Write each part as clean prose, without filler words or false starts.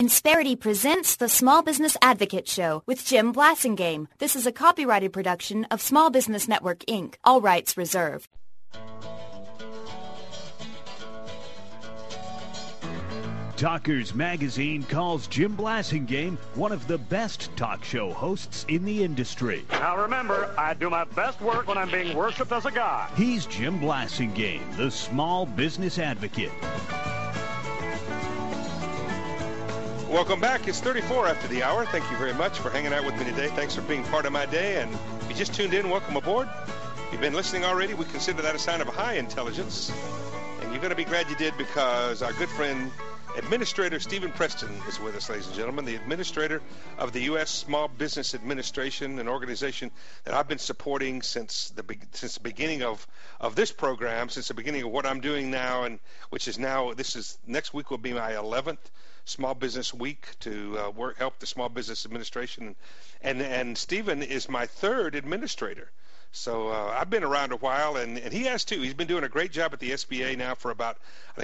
Insperity presents the Small Business Advocate Show with Jim Blasingame. This is a copyrighted production of Small Business Network, Inc. All rights reserved. Talkers Magazine calls Jim Blasingame one of the best talk show hosts in the industry. Now remember, I do my best work when I'm being worshipped as a god. He's Jim Blasingame, the Small Business Advocate. Welcome back. It's 34 after the hour. Thank you very much for hanging out with me today. Thanks for being part of my day. And if you just tuned in, welcome aboard. If you've been listening already, we consider that a sign of high intelligence. And you're going to be glad you did, because our good friend, Administrator Stephen Preston, is with us, ladies and gentlemen, the administrator of the U.S. Small Business Administration, an organization that I've been supporting since the beginning of this program, since the beginning of what I'm doing now, and which is now, next week will be my 11th Small Business Week to help the Small Business Administration, and Stephen is my third administrator. So I've been around a while, and he has too. He's been doing a great job at the SBA now for about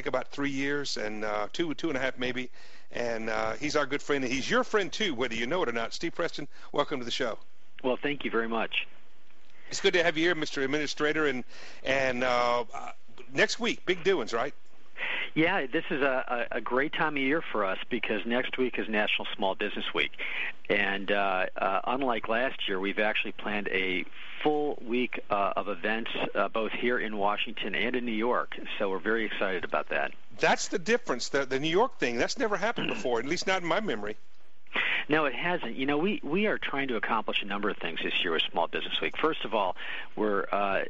3 years, and two and a half maybe. And he's our good friend, and he's your friend too, whether you know it or not. Steve Preston, welcome to the show. Well, thank you very much. It's good to have you here, Mr. Administrator, and next week, big doings, right? Yeah, this is a great time of year for us, because next week is National Small Business Week. And unlike last year, we've actually planned a full week of events both here in Washington and in New York. So we're very excited about that. That's the difference, the New York thing. That's never happened before, at least not in my memory. No, it hasn't. You know, we are trying to accomplish a number of things this year with Small Business Week. First of all, we're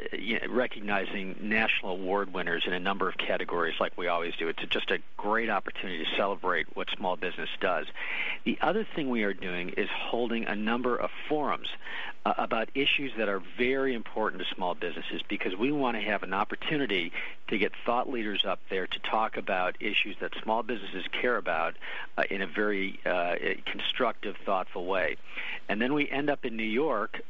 recognizing national award winners in a number of categories like we always do. It's just a great opportunity to celebrate what small business does. The other thing we are doing is holding a number of forums about issues that are very important to small businesses, because we want to have an opportunity to get thought leaders up there to talk about issues that small businesses care about in a very constructive, thoughtful way. And then we end up in New York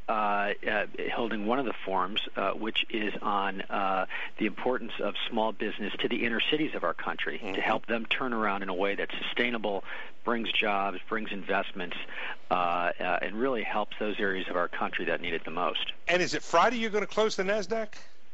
holding one of the forums, which is on the importance of small business to the inner cities of our country, to help them turn around in a way that's sustainable, brings jobs, brings investments, and really helps those areas of our country that need it the most. And is it Friday you're going to close the NASDAQ?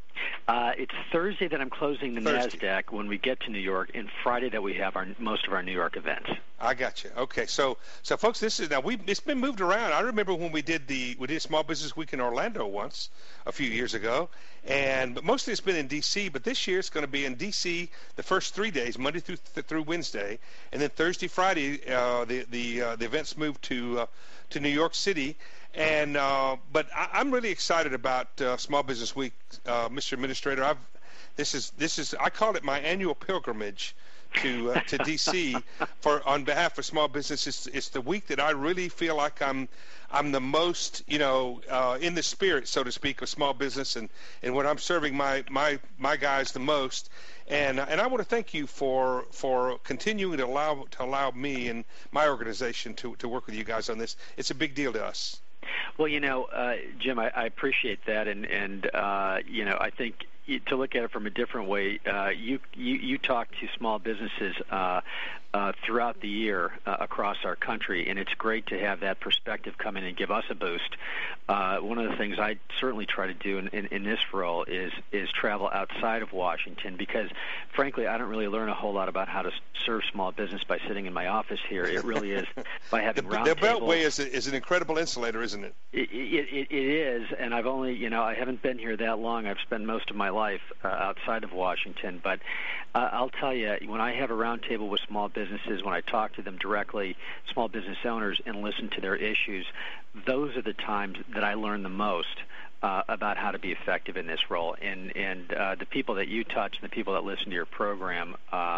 It's Thursday that I'm closing the NASDAQ when we get to New York, and Friday that we have most of our New York events. I got you. Okay, so folks, this is it's been moved around. I remember when we did Small Business Week in Orlando once a few years ago, but mostly it's been in D.C. But this year it's going to be in D.C. the first 3 days, Monday through Wednesday, and then Thursday, Friday the events moved to New York City. And but I'm really excited about Small Business Week, Mr. Administrator. This is I call it my annual pilgrimage to D.C. on behalf of small business. It's the week that I really feel like I'm the most in the spirit, so to speak, of small business, and when I'm serving my guys the most. And I want to thank you for continuing to allow me and my organization to work with you guys on this. It's a big deal to us. Well, Jim, I appreciate that, and I think to look at it from a different way, you talk to small businesses throughout the year across our country, and it's great to have that perspective come in and give us a boost. One of the things I certainly try to do in this role is travel outside of Washington, because, frankly, I don't really learn a whole lot about how to serve small business by sitting in my office here. It really is by having roundtables. The Beltway is an incredible insulator, isn't it? It is, and I've only, I haven't been here that long. I've spent most of my life outside of Washington, but I'll tell you, when I have a roundtable with small businesses, when I talk to them directly, small business owners, and listen to their issues, those are the times that I learn the most about how to be effective in this role. And the people that you touch and the people that listen to your program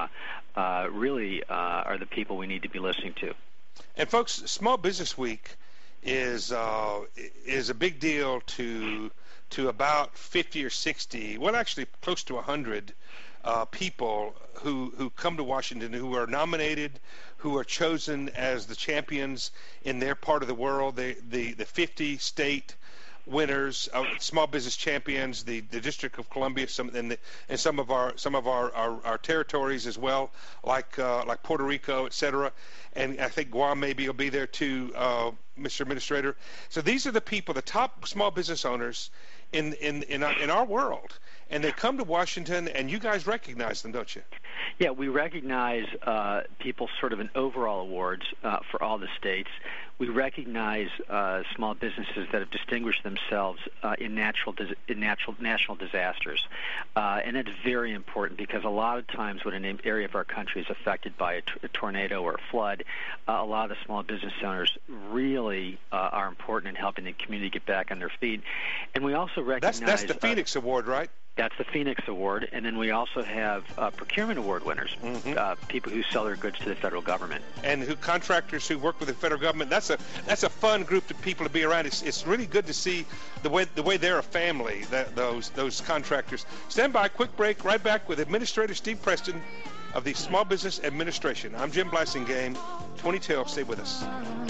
really are the people we need to be listening to. And folks, Small Business Week is a big deal to about 50 or 60, well, actually close to 100 people who come to Washington, who are nominated, who are chosen as the champions in their part of the world, the 50 state winners, small business champions, the District of Columbia, and some of our territories as well, like Puerto Rico, etc. And I think Guam maybe will be there too, Mr. Administrator. So these are the people, the top small business owners in our world, and they come to Washington, and you guys recognize them, don't you? Yeah, we recognize people sort of in overall awards for all the states. We recognize small businesses that have distinguished themselves in national disasters, and that's very important because a lot of times when an area of our country is affected by a tornado or a flood, a lot of the small business owners really are important in helping the community get back on their feet. And we also recognize that's the Phoenix Award, right? That's the Phoenix Award, and then we also have procurement award winners, people who sell their goods to the federal government, and contractors who work with the federal government. That's a fun group of people to be around. It's really good to see the way they're a family. Those contractors. Stand by, quick break. Right back with Administrator Steve Preston of the Small Business Administration. I'm Jim Blasingame. 2012. Stay with us.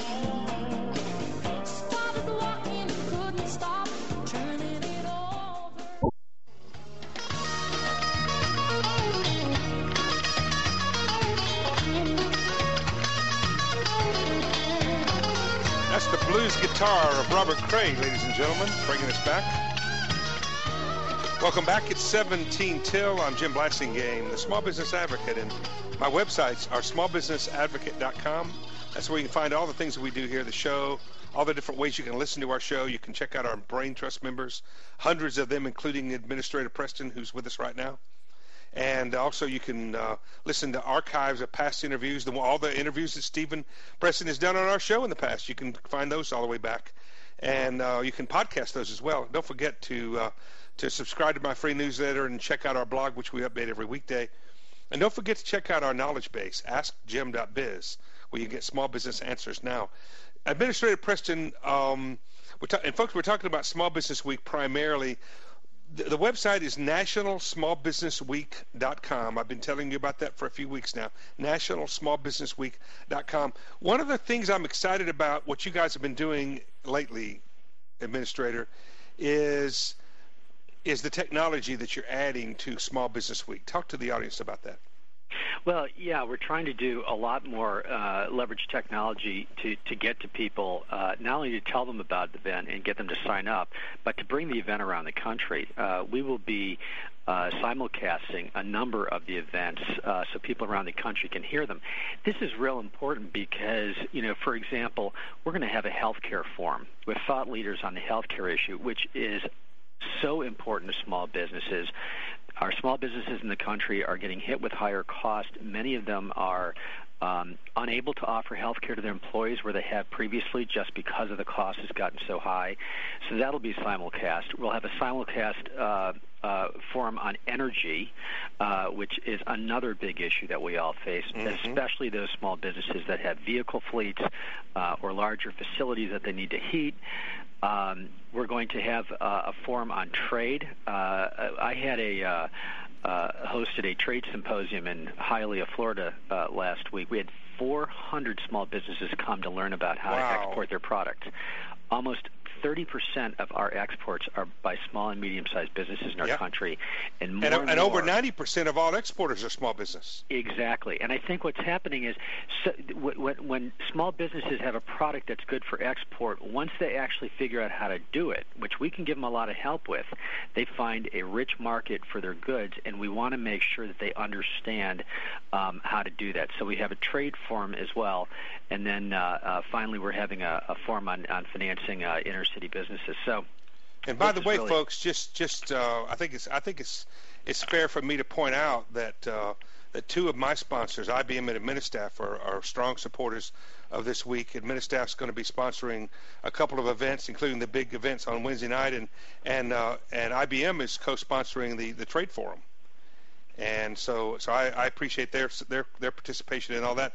That's the blues guitar of Robert Cray, ladies and gentlemen, bringing us back. Welcome back. It's 17 till. I'm Jim Blasingame, the Small Business Advocate, and my websites are smallbusinessadvocate.com. That's where you can find all the things that we do here, the show, all the different ways you can listen to our show. You can check out our Brain Trust members, hundreds of them, including Administrator Preston, who's with us right now. And also you can listen to archives of past interviews, all the interviews that Stephen Preston has done on our show in the past. You can find those all the way back. And you can podcast those as well. Don't forget to subscribe to my free newsletter and check out our blog, which we update every weekday. And don't forget to check out our knowledge base, AskJim.biz, where you get small business answers now. Administrator Preston, and folks, we're talking about Small Business Week primarily. The website is nationalsmallbusinessweek.com. I've been telling you about that for a few weeks now, nationalsmallbusinessweek.com. One of the things I'm excited about, what you guys have been doing lately, Administrator, is the technology that you're adding to Small Business Week. Talk to the audience about that. Well, yeah, we're trying to do a lot more leverage technology to get to people, not only to tell them about the event and get them to sign up, but to bring the event around the country. We will be simulcasting a number of the events so people around the country can hear them. This is real important because, for example, we're going to have a healthcare forum with thought leaders on the healthcare issue, which is so important to small businesses. Our small businesses in the country are getting hit with higher costs. Many of them are unable to offer health care to their employees where they have previously just because of the cost has gotten so high. So that'll be simulcast. We'll have a simulcast forum on energy, which is another big issue that we all face, especially those small businesses that have vehicle fleets or larger facilities that they need to heat. We're going to have a forum on trade. I had hosted a trade symposium in Hialeah, Florida last week. We had 400 small businesses come to learn about how to export their product. Almost 30% of our exports are by small and medium-sized businesses in our country, and over 90% of all exporters are small business. Exactly, and I think what's happening is when small businesses have a product that's good for export, once they actually figure out how to do it, which we can give them a lot of help with, they find a rich market for their goods, and we want to make sure that they understand how to do that. So we have a trade forum as well, and then finally we're having a forum on financing inner city businesses. So, and by the way, folks, just I think it's fair for me to point out that two of my sponsors, IBM and Administaff, are strong supporters of this week. Administaff's going to be sponsoring a couple of events, including the big events on Wednesday night, and IBM is co-sponsoring the trade forum. And so I appreciate their participation in all that.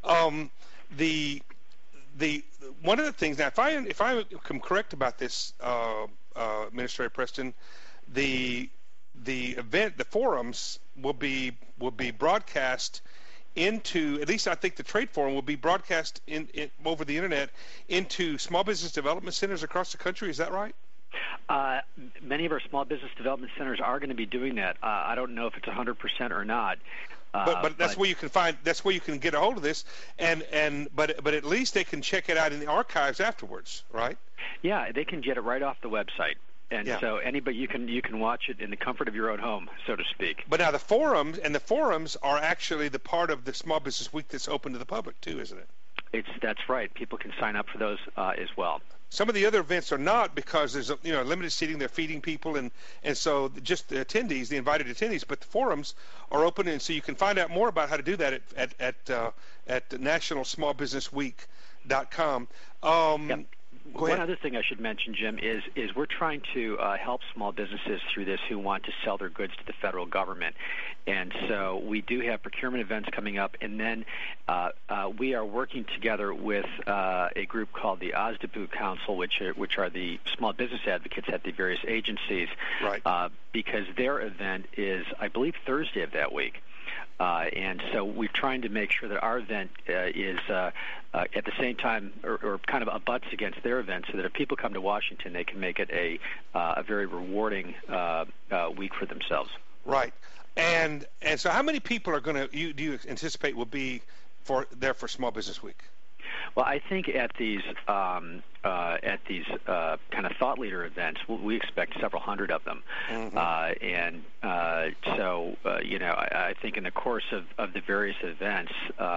The one of the things now, if I am correct about this, Administrator Preston, the event, the forums will be broadcast into, at least I think the trade forum will be broadcast in over the internet into small business development centers across the country. Is that right? Many of our small business development centers are going to be doing that. I don't know if it's 100% or not. But that's where you can find. That's where you can get a hold of this, but at least they can check it out in the archives afterwards, right? Yeah, they can get it right off the website, and so anybody you can watch it in the comfort of your own home, so to speak. But now the forums are actually the part of the Small Business Week that's open to the public too, isn't it? That's right. People can sign up for those as well. Some of the other events are not because there's limited seating. They're feeding people, and so just the attendees, the invited attendees. But the forums are open, and so you can find out more about how to do that at nationalsmallbusinessweek.com. One other thing I should mention, Jim, is we're trying to help small businesses through this who want to sell their goods to the federal government. And so we do have procurement events coming up, and then we are working together with a group called the OSDPU Council, which are the small business advocates at the various agencies, right? Because their event is, I believe, Thursday of that week. And so we're trying to make sure that our event is at the same time or kind of abuts against their event, so that if people come to Washington, they can make it a very rewarding week for themselves. Right. And so how many people are do you anticipate will be there for Small Business Week? Well, I think at these kind of thought leader events, we expect several hundred of them, and so I think in the course of the various events,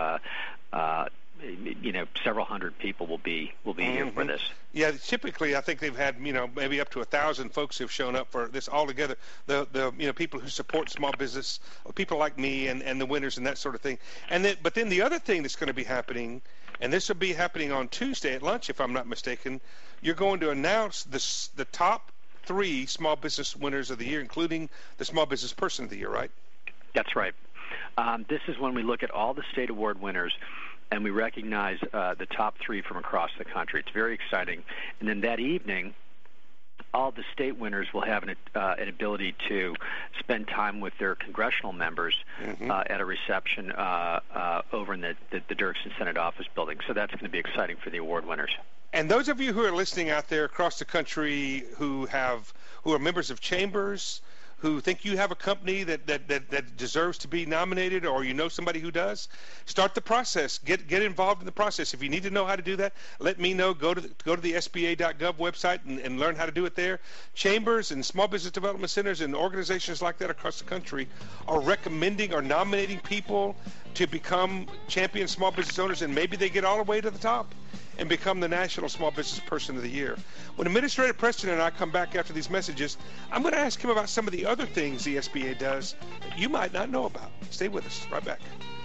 several hundred people will be here for this. Yeah, typically I think they've had maybe up to 1,000 folks who've shown up for this altogether. The people who support small business, people like me, and the winners and that sort of thing. But then the other thing that's going to be happening. And this will be happening on Tuesday at lunch, if I'm not mistaken. You're going to announce the top 3 small business winners of the year, including the Small Business Person of the Year, right? That's right. This is when we look at all the state award winners, and we recognize the top 3 from across the country. It's very exciting. And then that evening, all the state winners will have an ability to spend time with their congressional members at a reception over in the Dirksen Senate Office Building. So that's going to be exciting for the award winners. And those of you who are listening out there across the country who are members of chambers, who think you have a company that deserves to be nominated, or somebody who does, start the process. Get involved in the process. If you need to know how to do that, let me know. Go to the SBA.gov website and learn how to do it there. Chambers and small business development centers and organizations like that across the country are recommending or nominating people to become champion small business owners, and maybe they get all the way to the top and become the National Small Business Person of the Year. When Administrator Preston and I come back after these messages, I'm going to ask him about some of the other things the SBA does that you might not know about. Stay with us. Right back.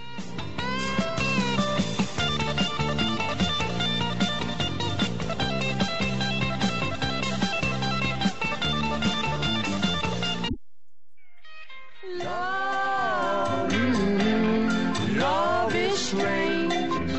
Love is strange.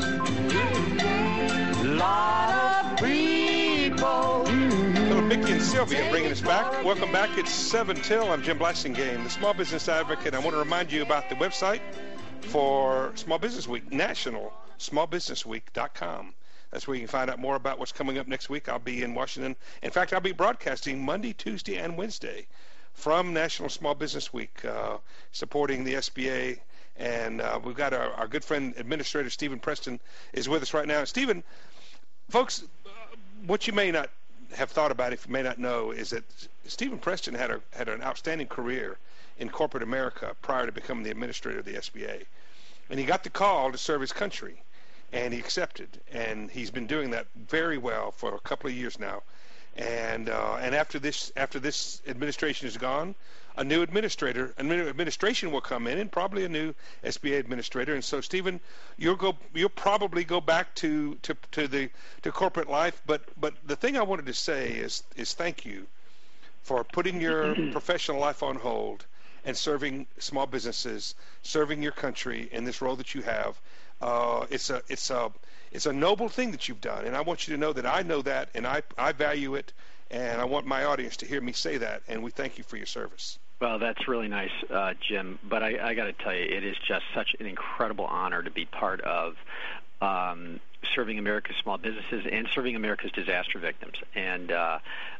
Mickey and Sylvia bringing us back. Welcome back. It's 7 till. I'm Jim Blasingame, the Small Business Advocate. I want to remind you about the website for Small Business Week, nationalsmallbusinessweek.com. That's where you can find out more about what's coming up next week. I'll be in Washington. In fact, I'll be broadcasting Monday, Tuesday, and Wednesday from National Small Business Week, supporting the SBA. And we've got our good friend, Administrator Stephen Preston, is with us right now. Stephen, folks, what you may not have thought about, if you may not know, is that Stephen Preston had an outstanding career in corporate America prior to becoming the administrator of the SBA. And he got the call to serve his country, and he accepted. And he's been doing that very well for a couple of years now. And after this administration is gone, a new administration will come in, and probably a new SBA administrator. And so, Stephen, you'll probably go back to corporate life. But the thing I wanted to say is thank you for putting your professional life on hold and serving small businesses, serving your country in this role that you have. It's a noble thing that you've done, and I want you to know that I know that, and I value it, and I want my audience to hear me say that. And we thank you for your service. Well, that's really nice, Jim. But I got to tell you, it is just such an incredible honor to be part of serving America's small businesses and serving America's disaster victims. And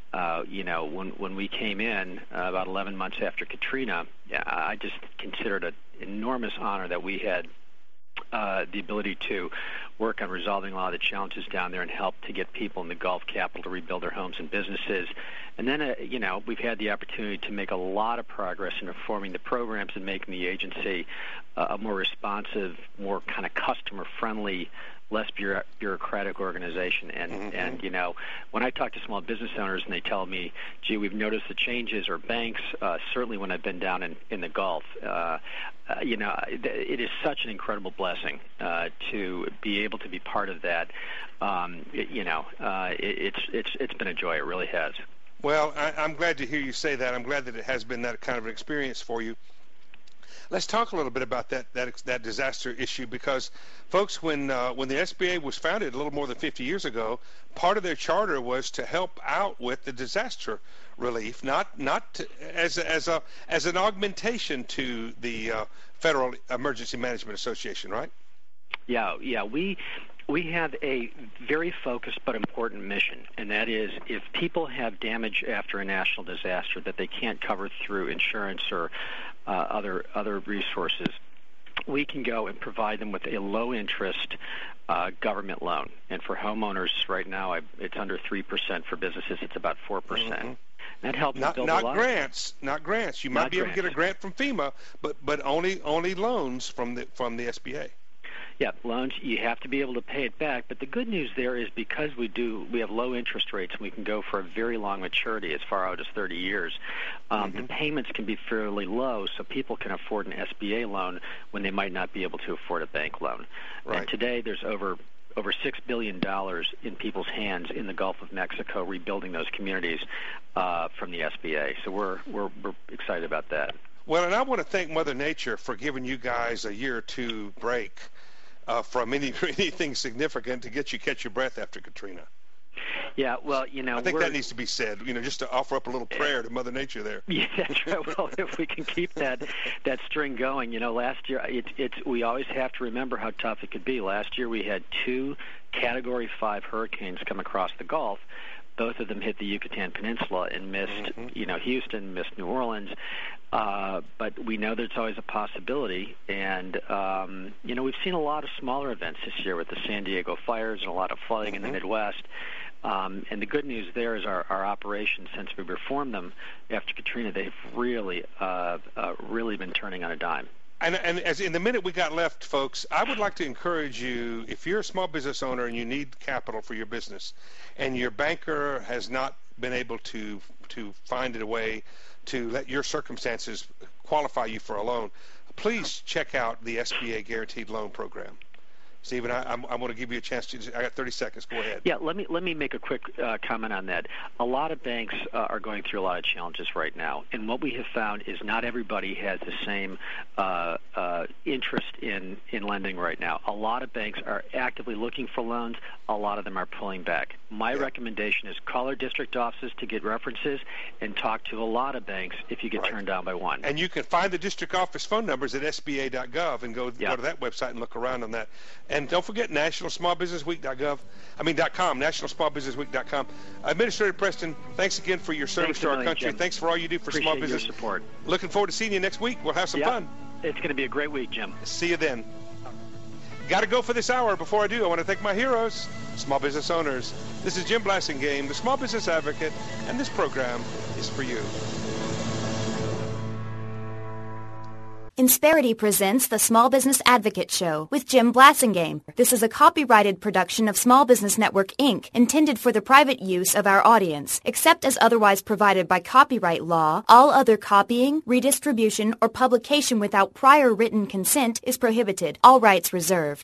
When we came in about 11 months after Katrina, I just considered it an enormous honor that we had the ability to work on resolving a lot of the challenges down there and help to get people in the Gulf capital to rebuild their homes and businesses. And then, we've had the opportunity to make a lot of progress in reforming the programs and making the agency a more responsive, more kind of customer-friendly, less bureaucratic organization. And when I talk to small business owners and they tell me, gee, we've noticed the changes, or banks, certainly when I've been down in the Gulf, it is such an incredible blessing to be able to be part of that. It's been a joy. It really has. Well, I'm glad to hear you say that. I'm glad that it has been that kind of an experience for you. Let's talk a little bit about that disaster issue, because, folks, when the SBA was founded a little more than 50 years ago, part of their charter was to help out with the disaster relief, not as an augmentation to the Federal Emergency Management Association, right? Yeah. We have a very focused but important mission, and that is, if people have damage after a national disaster that they can't cover through insurance or other resources, we can go and provide them with a low-interest government loan. And for homeowners right now, it's under 3%. For businesses, it's about 4%. Mm-hmm. That helps build a lot. Not grants. You might be able to get a grant from FEMA, but only loans from the SBA. Yeah, loans, you have to be able to pay it back. But the good news there is, because we have low interest rates and we can go for a very long maturity, as far out as 30 years, the payments can be fairly low, so people can afford an SBA loan when they might not be able to afford a bank loan. Right. And today there's over $6 billion in people's hands in the Gulf of Mexico rebuilding those communities from the SBA. So we're excited about that. Well, and I want to thank Mother Nature for giving you guys a year or two break from anything significant to get you catch your breath after Katrina. Yeah, well, I think that needs to be said, just to offer up a little prayer to Mother Nature there. Yeah, that's right. Well, if we can keep that string going, last year, we always have to remember how tough it could be. Last year we had 2 Category 5 hurricanes come across the Gulf. Both of them hit the Yucatan Peninsula and missed, Houston, missed New Orleans. But we know there's always a possibility. And, we've seen a lot of smaller events this year with the San Diego fires and a lot of flooding in the Midwest. And the good news there is our operations, since we reformed them after Katrina, they've really been turning on a dime. And as in the minute we got left, folks, I would like to encourage you, if you're a small business owner and you need capital for your business, and your banker has not been able to find a way to let your circumstances qualify you for a loan, please check out the SBA Guaranteed Loan Program. Stephen, I want to give you a chance to. I got 30 seconds. Go ahead. Yeah, let me make a quick comment on that. A lot of banks are going through a lot of challenges right now, and what we have found is not everybody has the same interest in lending right now. A lot of banks are actively looking for loans. A lot of them are pulling back. My recommendation is call our district offices to get references and talk to a lot of banks if you get turned down by one. And you can find the district office phone numbers at SBA.gov and go to that website and look around on that. And don't forget nationalsmallbusinessweek.com, nationalsmallbusinessweek.com. Administrator Preston, thanks again for your service to our country. Jim. Thanks for all you do for Appreciate small business. Your support. Looking forward to seeing you next week. We'll have some fun. It's going to be a great week, Jim. See you then. Got to go for this hour. Before I do, I want to thank my heroes, small business owners. This is Jim Blasingame, the Small Business Advocate, and this program is for you. Insperity presents the Small Business Advocate Show with Jim Blasingame. This is a copyrighted production of Small Business Network, Inc., intended for the private use of our audience. Except as otherwise provided by copyright law, all other copying, redistribution, or publication without prior written consent is prohibited. All rights reserved.